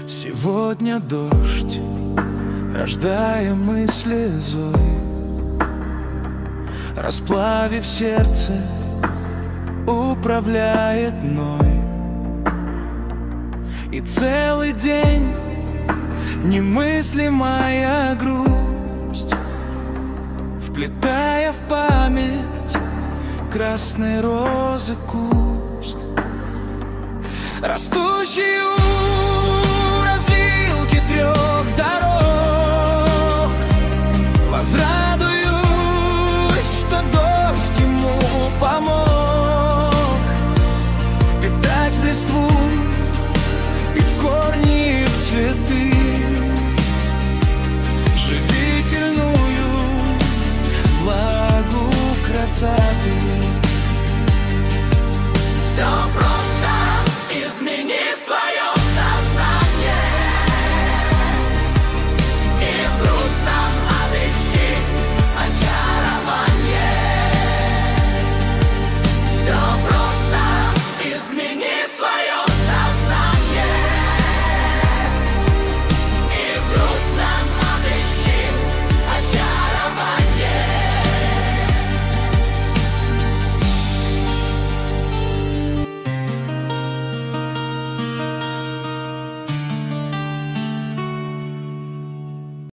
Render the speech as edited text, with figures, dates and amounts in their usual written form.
Сегодня дождь, рождая мысли зои, расплавив сердце, управляет мной. И целый день немыслимая грусть, вплетая в память красной розы куст, растущий